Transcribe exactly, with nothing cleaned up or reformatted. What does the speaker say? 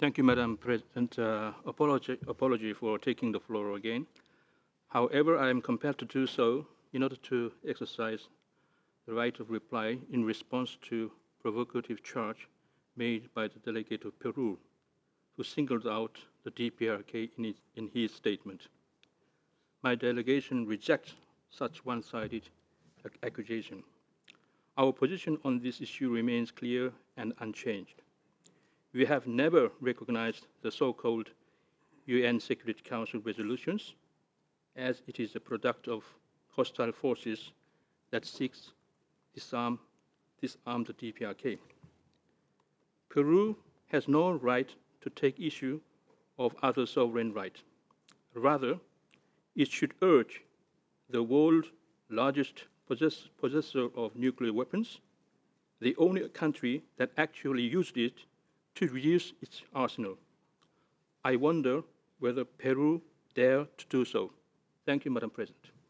Thank you, Madam President. Uh, apology, apology for taking the floor again. However, I am compelled to do so in order to exercise the right of reply in response to provocative charge made by the delegate of Peru, who singled out the D P R K in his, in his statement. My delegation rejects such one-sided accusation. Our position on this issue remains clear and unchanged. We have never recognized the so-called U N Security Council resolutions, as it is a product of hostile forces that seeks disarm, disarm the D P R K. Peru has no right to take issue of other sovereign rights. Rather, it should urge the world's largest possess, possessor of nuclear weapons, the only country that actually used it, to reduce its arsenal. I wonder whether Peru dare to do so. Thank you, Madam President.